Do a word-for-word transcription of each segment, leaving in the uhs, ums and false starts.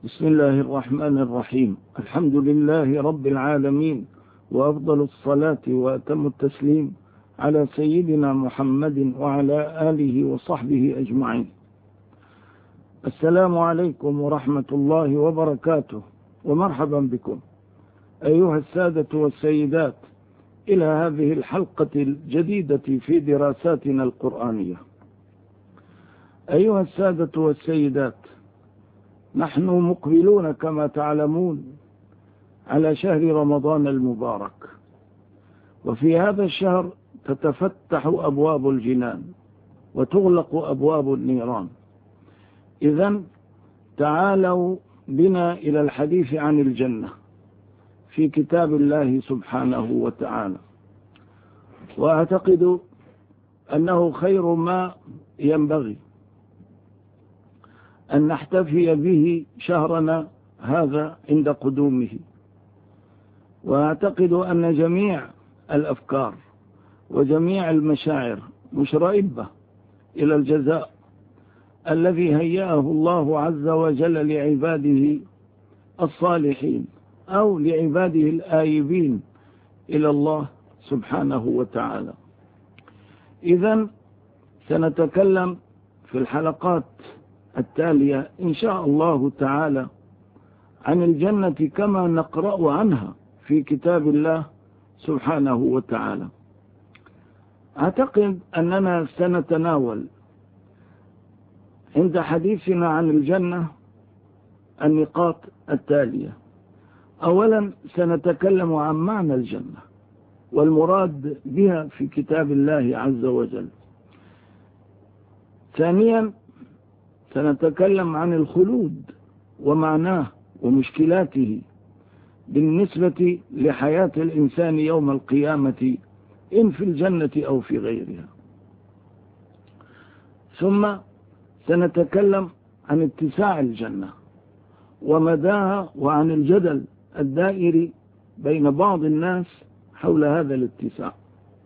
بسم الله الرحمن الرحيم. الحمد لله رب العالمين، وأفضل الصلاة وأتم التسليم على سيدنا محمد وعلى آله وصحبه أجمعين. السلام عليكم ورحمة الله وبركاته، ومرحبا بكم أيها السادة والسيدات إلى هذه الحلقة الجديدة في دراساتنا القرآنية. أيها السادة والسيدات، نحن مقبلون كما تعلمون على شهر رمضان المبارك، وفي هذا الشهر تتفتح أبواب الجنان وتغلق أبواب النيران. إذن تعالوا بنا إلى الحديث عن الجنة في كتاب الله سبحانه وتعالى، وأعتقد أنه خير ما ينبغي أن نحتفي به شهرنا هذا عند قدومه. وأعتقد أن جميع الأفكار وجميع المشاعر مشرئبة إلى الجزاء الذي هيأه الله عز وجل لعباده الصالحين أو لعباده الآيبين إلى الله سبحانه وتعالى. إذن سنتكلم في الحلقات التالية إن شاء الله تعالى عن الجنة كما نقرأ عنها في كتاب الله سبحانه وتعالى. أعتقد أننا سنتناول عند حديثنا عن الجنة النقاط التالية. أولا سنتكلم عن معنى الجنة والمراد بها في كتاب الله عز وجل. ثانيا سنتكلم عن الخلود ومعناه ومشكلاته بالنسبة لحياة الإنسان يوم القيامة، إن في الجنة أو في غيرها. ثم سنتكلم عن اتساع الجنة ومداها، وعن الجدل الدائر بين بعض الناس حول هذا الاتساع.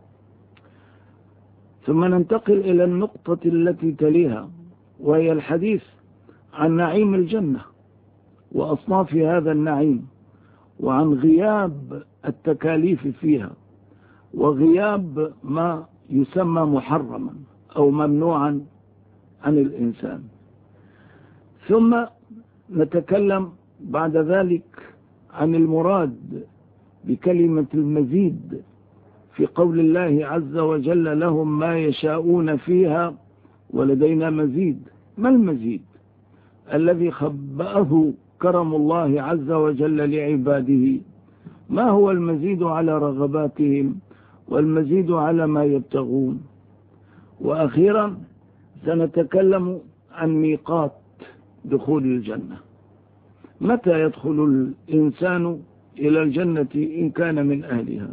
ثم ننتقل إلى النقطة التي تليها، وهي الحديث عن نعيم الجنة وأصناف هذا النعيم، وعن غياب التكاليف فيها، وغياب ما يسمى محرما أو ممنوعا عن الإنسان. ثم نتكلم بعد ذلك عن المراد بكلمة المزيد في قول الله عز وجل: لهم ما يشاءون فيها ولدينا مزيد. ما المزيد الذي خبأه كرم الله عز وجل لعباده؟ ما هو المزيد على رغباتهم والمزيد على ما يبتغون؟ وأخيرا سنتكلم عن ميقات دخول الجنة، متى يدخل الإنسان إلى الجنة إن كان من أهلها.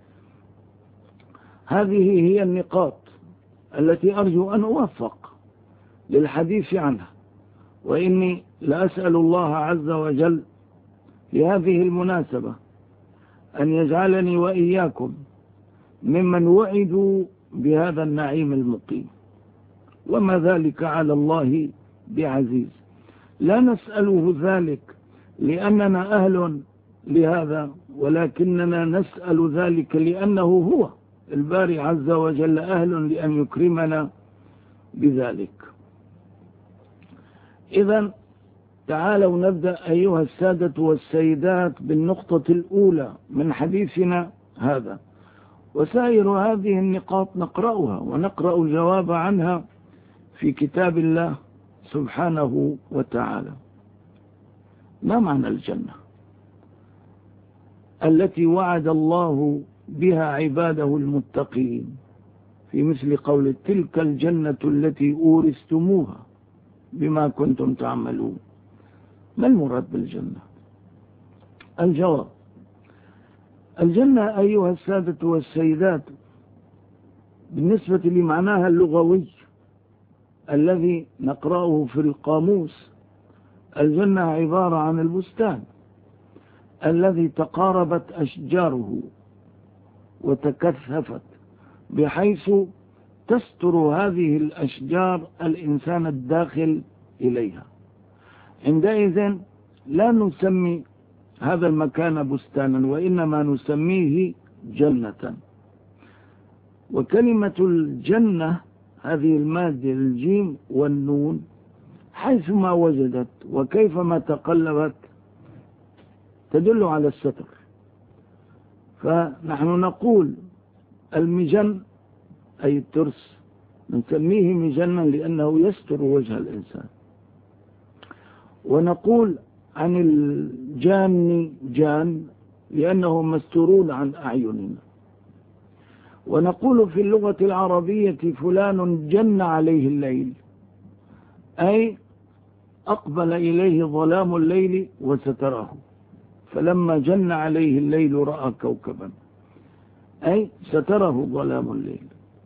هذه هي النقاط التي أرجو أن أوفق للحديث عنها، وإني لأسأل الله عز وجل لهذه المناسبة أن يجعلني وإياكم ممن وعدوا بهذا النعيم المقيم، وما ذلك على الله بعزيز. لا نسأله ذلك لأننا أهل لهذا، ولكننا نسأل ذلك لأنه هو الباري عز وجل أهل لأن يكرمنا بذلك. إذن تعالوا نبدأ أيها السادة والسيدات بالنقطة الأولى من حديثنا هذا، وسائر هذه النقاط نقرأها ونقرأ الجواب عنها في كتاب الله سبحانه وتعالى. ما معنى الجنة التي وعد الله بها عباده المتقين في مثل قول: تلك الجنة التي أورثتموها بما كنتم تعملون؟ ما المراد بالجنة؟ الجواب: الجنة أيها السادة والسيدات بالنسبة لمعناها اللغوي الذي نقرأه في القاموس، الجنة عبارة عن البستان الذي تقاربت أشجاره وتكثفت بحيث تستر هذه الأشجار الإنسان الداخل إليها. عندئذ لا نسمي هذا المكان بستانا، وإنما نسميه جنة. وكلمة الجنة هذه المادة الجيم والنون حيثما وجدت وكيفما تقلبت تدل على الستر. فنحن نقول المجن أي الترس نسميه مجنا لأنه يستر وجه الإنسان، ونقول عن الجان جان لأنهم مستورون عن أعيننا، ونقول في اللغة العربية فلان جن عليه الليل، أي أقبل إليه ظلام الليل وستره، فلما جن عليه الليل رأى كوكبا، أي ستره ظلام الليل.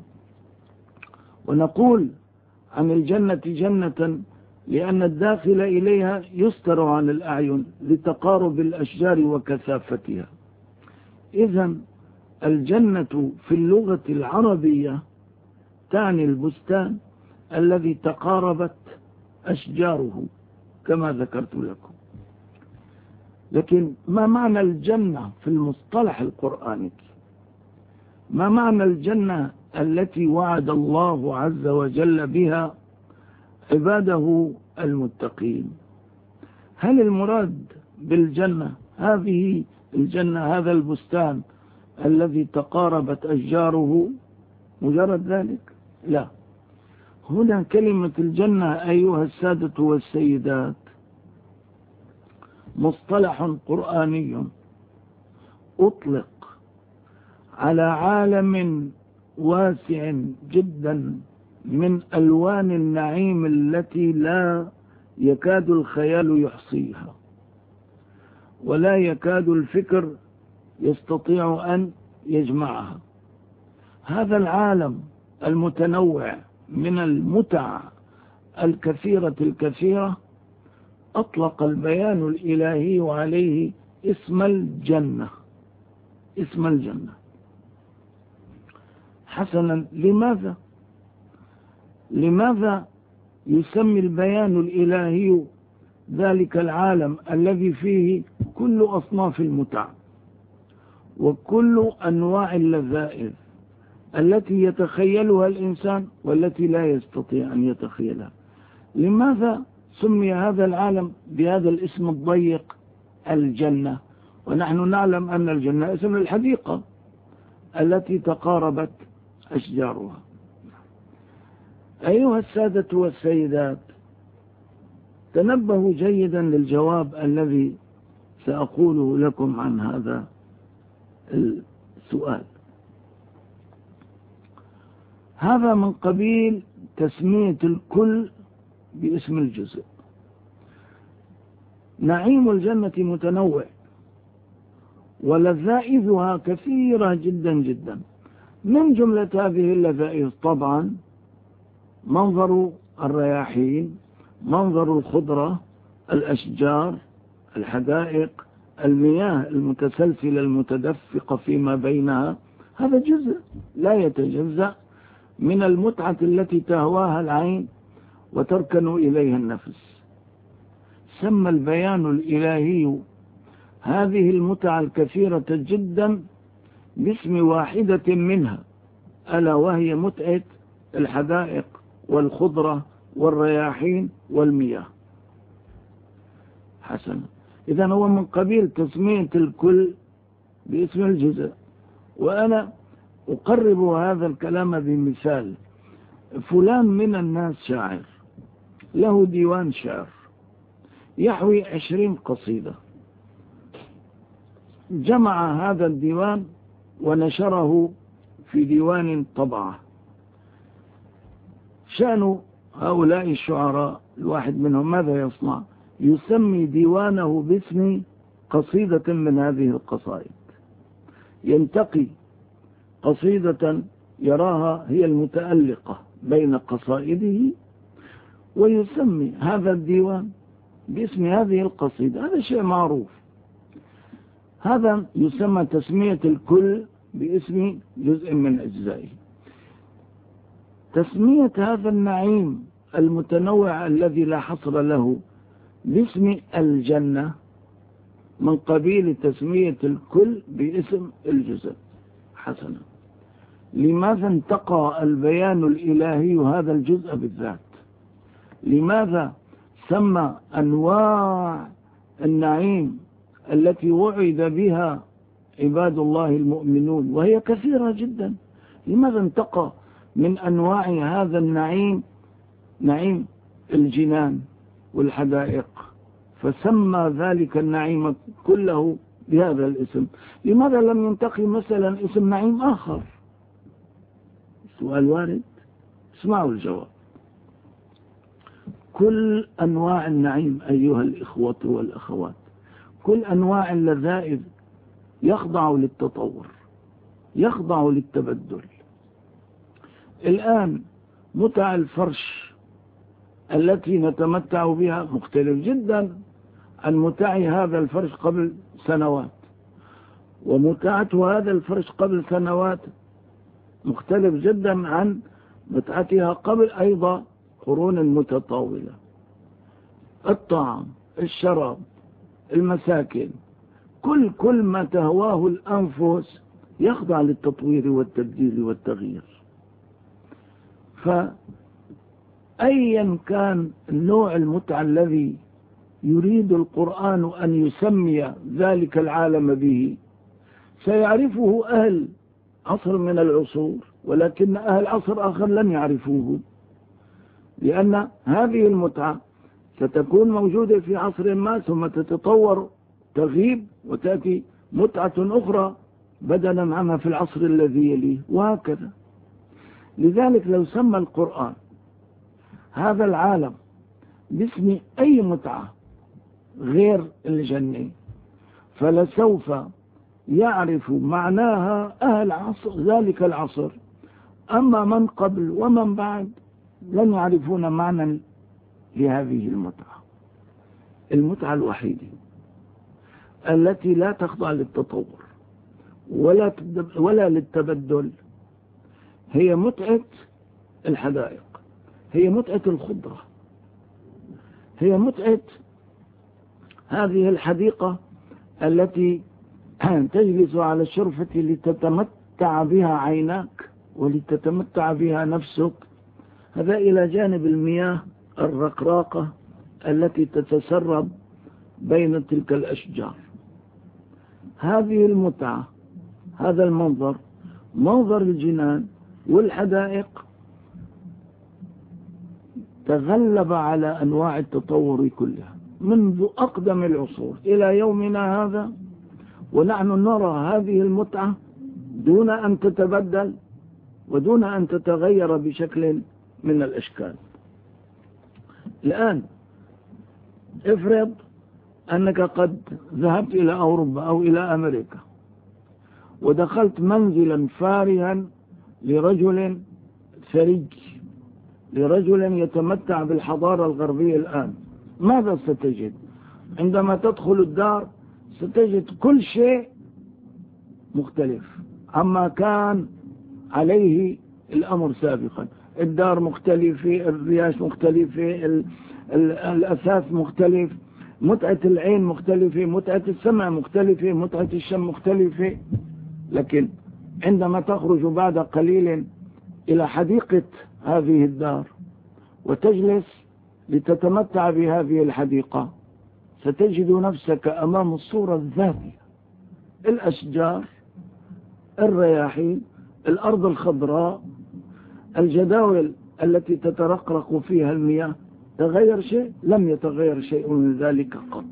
ونقول عن الجنة جنة لأن الداخل إليها يستر عن الأعين لتقارب الأشجار وكثافتها. إذن الجنة في اللغة العربية تعني البستان الذي تقاربت أشجاره كما ذكرت لكم. لكن ما معنى الجنة في المصطلح القرآني؟ ما معنى الجنة التي وعد الله عز وجل بها عباده المتقين؟ هل المراد بالجنة هذه الجنة هذا البستان الذي تقاربت أشجاره مجرد ذلك؟ لا، هنا كلمة الجنة أيها السادة والسيدات مصطلح قرآني أطلق على عالم واسع جدا من ألوان النعيم التي لا يكاد الخيال يحصيها، ولا يكاد الفكر يستطيع أن يجمعها. هذا العالم المتنوع من المتع الكثيرة الكثيرة أطلق البيان الإلهي عليه اسم الجنة. اسم الجنة حسنا، لماذا؟ لماذا يسمي البيان الإلهي ذلك العالم الذي فيه كل أصناف المتع وكل أنواع اللذائذ التي يتخيلها الإنسان والتي لا يستطيع أن يتخيلها؟ لماذا سمي هذا العالم بهذا الاسم الضيق الجنة، ونحن نعلم أن الجنة اسم الحديقة التي تقاربت أشجارها؟ أيها السادة والسيدات، تنبهوا جيدا للجواب الذي سأقوله لكم عن هذا السؤال. هذا من قبيل تسمية الكل باسم الجزء. نعيم الجنة متنوع ولذائذها كثيرة جدا جدا. من جملة هذه اللذائذ طبعا منظر الرياحين، منظر الخضرة، الأشجار، الحدائق، المياه المتسلسلة المتدفقة فيما بينها. هذا جزء لا يتجزأ من المتعة التي تهواها العين وتركن إليها النفس. سمى البيان الإلهي هذه المتعة الكثيرة جدا باسم واحدة منها، ألا وهي متعة الحدائق والخضرة والرياحين والمياه. حسنا، إذن هو من قبيل تسمية الكل باسم الجزء. وأنا أقرب هذا الكلام بمثال. فلان من الناس شاعر له ديوان شعر يحوي عشرين قصيدة، جمع هذا الديوان ونشره في ديوان طبعه. شأن هؤلاء الشعراء الواحد منهم ماذا يصنع؟ يسمي ديوانه باسم قصيدة من هذه القصائد، ينتقي قصيدة يراها هي المتألقة بين قصائده ويسمي هذا الديوان باسم هذه القصيدة. هذا شيء معروف. هذا يسمى تسمية الكل باسم جزء من أجزائه. تسمية هذا النعيم المتنوع الذي لا حصر له باسم الجنة من قبيل تسمية الكل باسم الجزء. حسنا، لماذا انتقى البيان الإلهي هذا الجزء بالذات؟ لماذا سمى أنواع النعيم التي وعد بها عباد الله المؤمنون وهي كثيرة جدا، لماذا انتقى من أنواع هذا النعيم نعيم الجنان والحدائق فسمى ذلك النعيم كله بهذا الاسم؟ لماذا لم ينتقي مثلا اسم نعيم آخر؟ سؤال وارد، اسمعوا الجواب. كل أنواع النعيم أيها الإخوة والأخوات، كل أنواع اللذائذ يخضع للتطور، يخضع للتبدل. الآن متع الفرش التي نتمتع بها مختلف جدا عن متع هذا الفرش قبل سنوات، ومتعة هذا الفرش قبل سنوات مختلف جدا عن متعتها قبل أيضا قرون متطاولة. الطعام، الشراب، المساكن، كل كل ما تهواه الأنفس يخضع للتطوير والتبديل والتغيير. فأيا كان النوع المتعة الذي يريد القرآن أن يسمي ذلك العالم به سيعرفه أهل عصر من العصور، ولكن أهل عصر آخر لن يعرفوه، لأن هذه المتعة ستكون موجودة في عصر ما ثم تتطور تغيب وتأتي متعة أخرى بدلا عنها في العصر الذي يليه، وهكذا. لذلك لو سمى القرآن هذا العالم باسم أي متعة غير الجنة فلسوف يعرف معناها أهل عصر ذلك العصر، أما من قبل ومن بعد لن يعرفون معنى لهذه المتعة. المتعة الوحيدة التي لا تخضع للتطور ولا ولا للتبدل هي متعة الحدائق، هي متعة الخضرة، هي متعة هذه الحديقة التي تجلس على الشرفة لتتمتع بها عيناك ولتتمتع بها نفسك، هذا إلى جانب المياه الرقراقة التي تتسرب بين تلك الأشجار. هذه المتعة، هذا المنظر، منظر الجنان والحدائق، تغلب على أنواع التطور كلها منذ أقدم العصور إلى يومنا هذا، ونحن نرى هذه المتعة دون أن تتبدل ودون أن تتغير بشكل من الأشكال. الآن افرض أنك قد ذهبت إلى أوروبا أو إلى أمريكا ودخلت منزلا فارها لرجل ثري، لرجل يتمتع بالحضارة الغربية الآن، ماذا ستجد؟ عندما تدخل الدار ستجد كل شيء مختلف عما كان عليه الأمر سابقا. الدار مختلفة، الرياش مختلفة، الأساس مختلف، متعة العين مختلفة، متعة السمع مختلفة، متعة الشم مختلفة. لكن عندما تخرج بعد قليل إلى حديقة هذه الدار وتجلس لتتمتع بهذه الحديقة ستجد نفسك أمام الصورة الذاتية، الأشجار، الرياحين، الأرض الخضراء، الجداول التي تترقرق فيها المياه. تغير شيء؟ لم يتغير شيء من ذلك قط.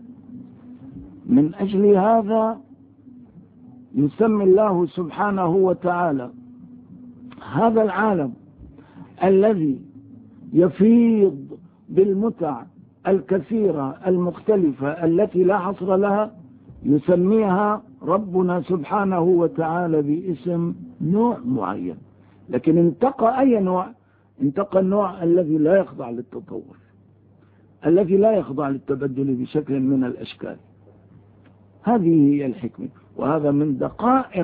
من أجل هذا يسمي الله سبحانه وتعالى هذا العالم الذي يفيض بالمتع الكثيرة المختلفة التي لا حصر لها، يسميها ربنا سبحانه وتعالى باسم نوع معين. لكن انتقى أي نوع؟ انتقى النوع الذي لا يخضع للتطور، الذي لا يخضع للتبدل بشكل من الأشكال. هذه هي الحكمة، وهذا من دقائق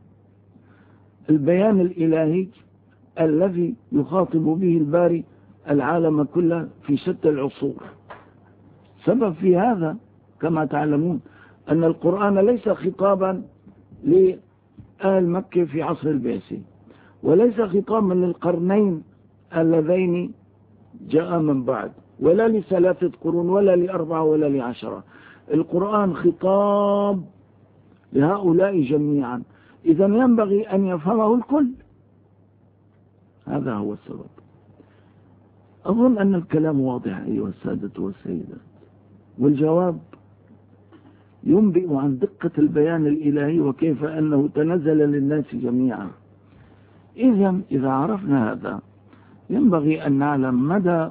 البيان الإلهي الذي يخاطب به الباري العالم كله في شتى العصور. سبب في هذا كما تعلمون أن القرآن ليس خطابا لأهل مكة في عصر البعثة، وليس خطابا للقرنين اللذين جاء من بعد، ولا لثلاثة قرون ولا لأربعة ولا لعشرة. القرآن خطاب لهؤلاء جميعا، إذا ينبغي أن يفهمه الكل. هذا هو السبب. أظن أن الكلام واضح أيها السادة والسيدات، والجواب ينبئ عن دقة البيان الإلهي وكيف أنه تنزل للناس جميعا. إذن إذا عرفنا هذا ينبغي أن نعلم مدى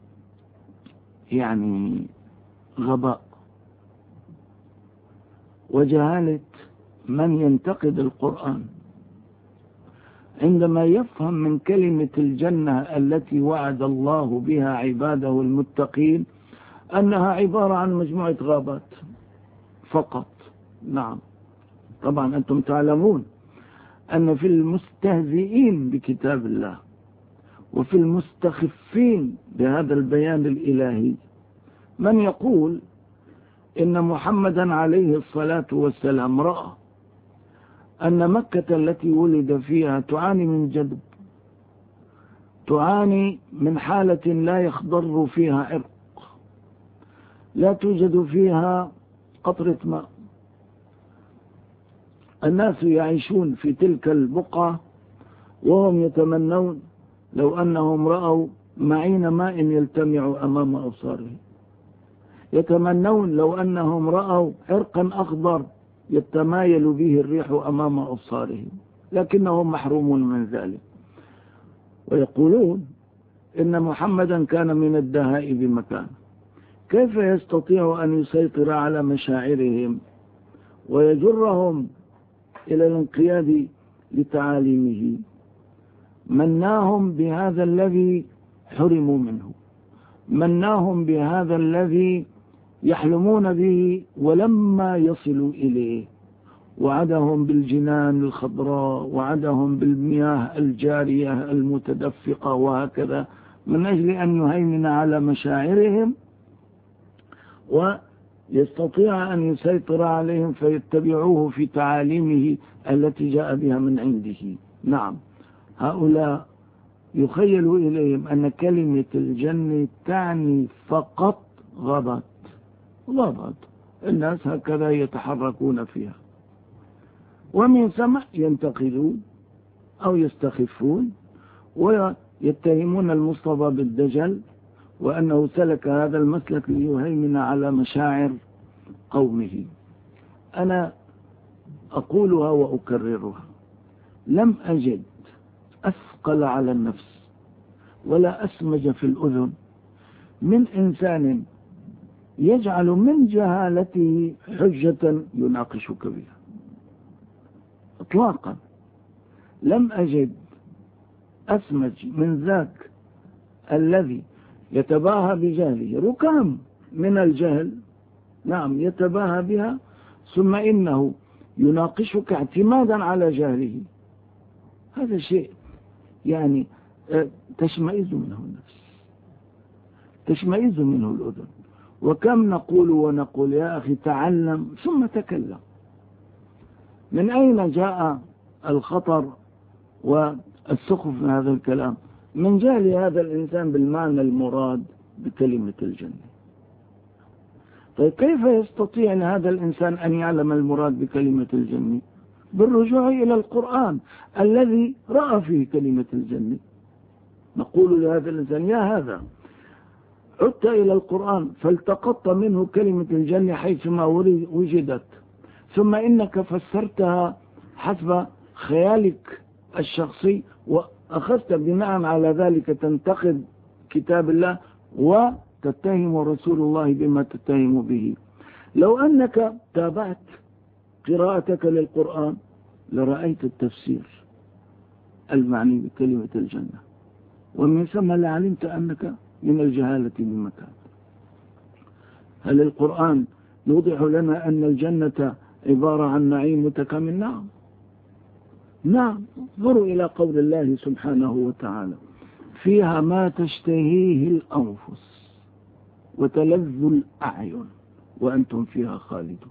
يعني غباء وجهالة من ينتقد القرآن عندما يفهم من كلمة الجنة التي وعد الله بها عباده المتقين أنها عبارة عن مجموعة غابات فقط. نعم، طبعا أنتم تعلمون أن في المستهزئين بكتاب الله وفي المستخفين بهذا البيان الإلهي من يقول إن محمدا عليه الصلاة والسلام رأى أن مكة التي ولد فيها تعاني من جدب، تعاني من حالة لا يخضر فيها عرق، لا توجد فيها قطرة ماء، الناس يعيشون في تلك البقعة وهم يتمنون لو أنهم رأوا معين ماء يلتمع أمام أبصارهم، يتمنون لو أنهم رأوا عرقا أخضر يتمايل به الريح أمام أبصارهم، لكنهم محرومون من ذلك. ويقولون إن محمدا كان من الدهاء بمكان، كيف يستطيع أن يسيطر على مشاعرهم ويجرهم إلى الانقياد لتعاليمه؟ مناهم بهذا الذي حرموا منه، مناهم بهذا الذي يحلمون به ولما يصلوا إليه، وعدهم بالجنان الخضراء، وعدهم بالمياه الجارية المتدفقة، وهكذا من أجل أن يهيمن على مشاعرهم ويستطيع أن يسيطر عليهم فيتبعوه في تعاليمه التي جاء بها من عنده. نعم، هؤلاء يخيل إليهم أن كلمة الجنة تعني فقط غابات، غابات الناس هكذا يتحركون فيها، ومن ثم ينتقدون أو يستخفون ويتهمون المصطفى بالدجل وأنه سلك هذا المسلك ليهيمن على مشاعر قومه. أنا أقولها وأكررها، لم أجد أثقل على النفس ولا أسمج في الأذن من إنسان يجعل من جهالته حجة يناقشك بها. اطلاقا لم أجد أسمج من ذاك الذي يتباهى بجهله، ركام من الجهل، نعم يتباهى بها، ثم إنه يناقشك اعتمادا على جهله. هذا شيء يعني تشمئز منه النفس، تشمئز منه الأذن. وكم نقول ونقول يا أخي تعلم ثم تكلم. من أين جاء الخطر والسخف من هذا الكلام؟ من جهل هذا الإنسان بالمعنى المراد بكلمة الجنة. طيب كيف يستطيع هذا الإنسان أن يعلم المراد بكلمة الجنة؟ بالرجوع إلى القرآن الذي رأى فيه كلمة الجنة. نقول لهذا الإنسان يا هذا عدت إلى القرآن فالتقطت منه كلمة الجنة حيثما وجدت، ثم إنك فسرتها حسب خيالك الشخصي، وأخذت بناء على ذلك تنتقد كتاب الله وتتهم رسول الله بما تتهم به. لو أنك تابعت قراءتك للقرآن لرأيت التفسير المعني بكلمة الجنة، ومن ثم لعلمت أنك من الجهالة بمكان. هل القرآن يوضح لنا أن الجنة عبارة عن نعيم متكامل؟ نعم نعم. انظروا إلى قول الله سبحانه وتعالى فيها ما تشتهيه الأنفس وتلذ الأعين وأنتم فيها خالدون.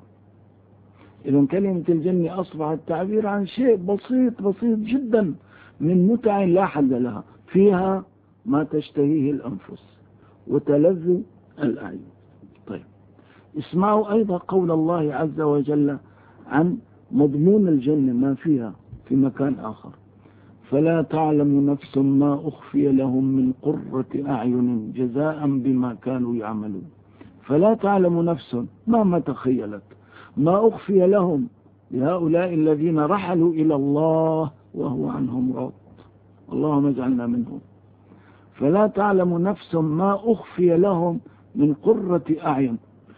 إذن كلمة الجنة أصبحت تعبير عن شيء بسيط بسيط جدا من متع لا حد لها، فيها ما تشتهيه الأنفس وتلذ الأعين. طيب، اسمعوا أيضا قول الله عز وجل عن مضمون الجنة ما فيها في مكان آخر: فلا تعلم نفس ما أخفي لهم من قرة أعين جزاء بما كانوا يعملون. فلا تعلم نفس، ما ما تخيلت ما أخفي لهم لهؤلاء الذين رحلوا إلى الله وهو عنهم راض، اللهم اجعلنا منهم. فلا تعلم نفس ما أخفي لهم من قرة أعين.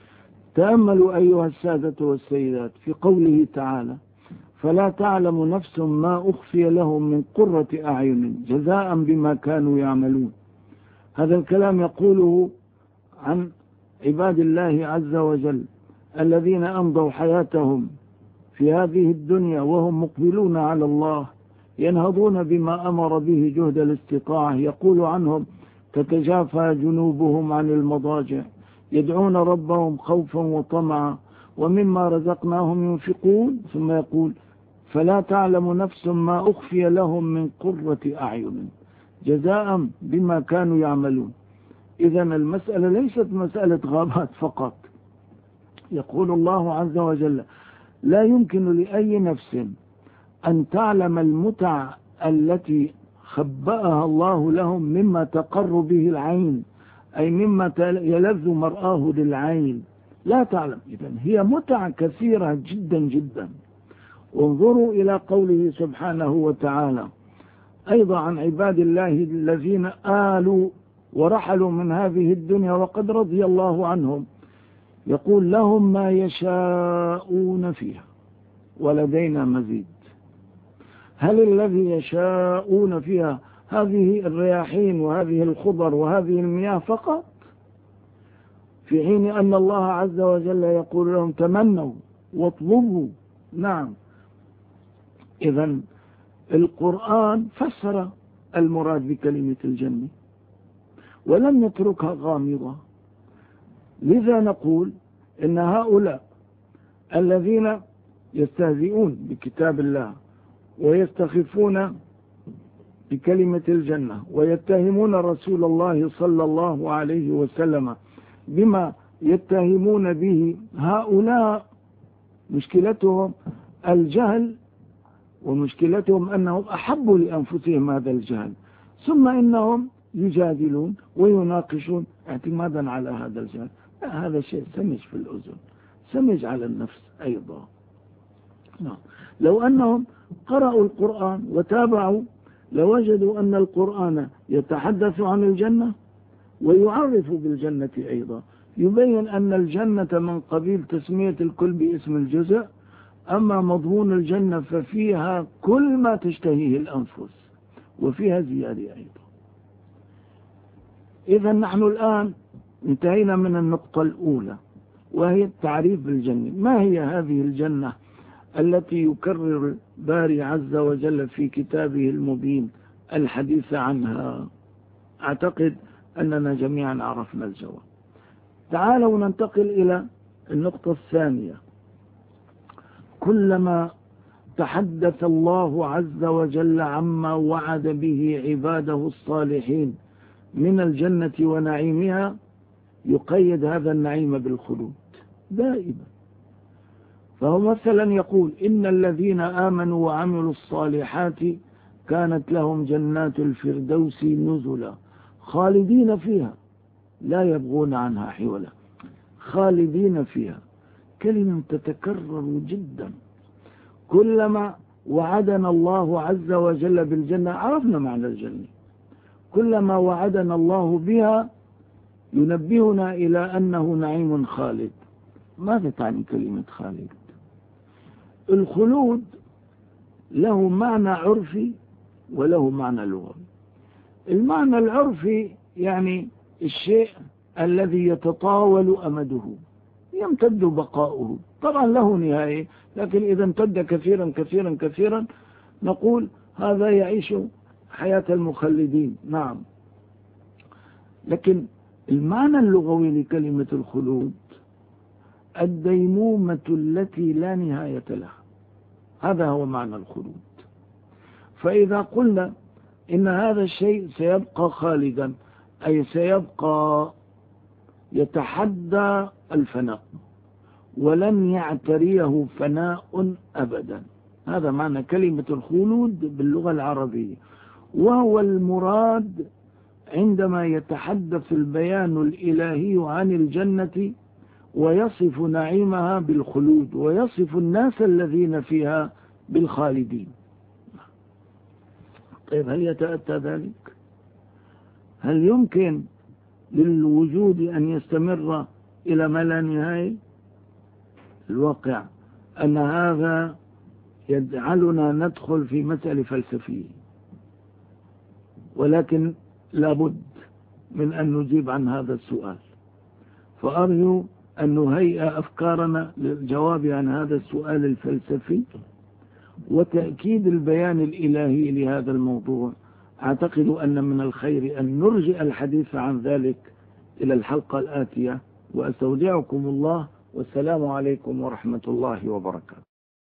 تأملوا أيها السادة والسيدات في قوله تعالى: فلا تعلم نفس ما أخفي لهم من قرة أعين جزاء بما كانوا يعملون. هذا الكلام يقوله عن عباد الله عز وجل الذين أمضوا حياتهم في هذه الدنيا وهم مقبلون على الله، ينهضون بما أمر به جهد الاستطاعة. يقول عنهم: تتجافى جنوبهم عن المضاجع يدعون ربهم خوفا وطمعا ومما رزقناهم ينفقون. ثم يقول: فلا تعلم نفس ما أخفي لهم من قرة أعين جزاء بما كانوا يعملون. إذن المسألة ليست مسألة غابات فقط. يقول الله عز وجل: لا يمكن لأي نفس أن تعلم المتع التي خبأها الله لهم مما تقر به العين، أي مما يلذ مرآه للعين، لا تعلم. إذن هي متع كثيرة جدا جدا. وانظروا إلى قوله سبحانه وتعالى أيضا عن عباد الله الذين آلوا ورحلوا من هذه الدنيا وقد رضي الله عنهم. يقول: لهم ما يشاءون فيها ولدينا مزيد. هل الذي يشاءون فيها هذه الرياحين وهذه الخضر وهذه المياه فقط؟ في حين أن الله عز وجل يقول لهم: تمنوا واطلبوا. نعم. إذن القرآن فسر المراد بكلمة الجنة ولم يتركها غامضة. لذا نقول إن هؤلاء الذين يستهزئون بكتاب الله ويستخفون بكلمة الجنة ويتهمون رسول الله صلى الله عليه وسلم بما يتهمون به، هؤلاء مشكلتهم الجهل، ومشكلتهم أنهم أحبوا لأنفسهم هذا الجهل، ثم إنهم يجادلون ويناقشون اعتمادا على هذا الجهل. هذا شيء سمج في الأذن، سمج على النفس أيضا. نعم. لو أنهم قرأوا القرآن وتابعوا لوجدوا أن القرآن يتحدث عن الجنة ويعرف بالجنة أيضا، يبين أن الجنة من قبيل تسمية الكل باسم الجزء، أما مضمون الجنة ففيها كل ما تشتهيه الأنفس وفيها زيادة أيضا. إذا نحن الآن انتهينا من النقطة الأولى وهي التعريف بالجنة. ما هي هذه الجنة التي يكرر باري عز وجل في كتابه المبين الحديث عنها؟ أعتقد أننا جميعا عرفنا الجواب. تعالوا ننتقل إلى النقطة الثانية. كلما تحدث الله عز وجل عما وعد به عباده الصالحين من الجنة ونعيمها يقيد هذا النعيم بالخلود دائما. فهو مثلا يقول: إن الذين آمنوا وعملوا الصالحات كانت لهم جنات الفردوس نزلا خالدين فيها لا يبغون عنها حولا. خالدين فيها كلمة تتكرر جدا. كلما وعدنا الله عز وجل بالجنة عرفنا معنى الجنة، كلما وعدنا الله بها ينبهنا إلى أنه نعيم خالد. ماذا تعني كلمة خالد؟ الخلود له معنى عرفي وله معنى لغوي. المعنى العرفي يعني الشيء الذي يتطاول أمده، يمتد بقاؤه، طبعا له نهاية، لكن إذا امتد كثيرا كثيرا كثيرا نقول هذا يعيش حياة المخلدين. نعم. لكن المعنى اللغوي لكلمة الخلود الديمومة التي لا نهاية لها، هذا هو معنى الخلود. فإذا قلنا إن هذا الشيء سيبقى خالدا، أي سيبقى يتحدى الفناء ولن يعتريه فناء أبدا، هذا معنى كلمة الخلود باللغة العربية، وهو المراد عندما يتحدث البيان الإلهي عن الجنة ويصف نعيمها بالخلود ويصف الناس الذين فيها بالخالدين. طيب هل يتأتى ذلك؟ هل يمكن للوجود أن يستمر إلى ما لا نهاية؟ الواقع أن هذا يجعلنا ندخل في مسألة فلسفية، ولكن لابد من أن نجيب عن هذا السؤال، فأرجو أن نهيئ أفكارنا للجواب عن هذا السؤال الفلسفي وتأكيد البيان الإلهي لهذا الموضوع. أعتقد أن من الخير أن نرجع الحديث عن ذلك إلى الحلقة الآتية، وأستودعكم الله، والسلام عليكم ورحمة الله وبركاته.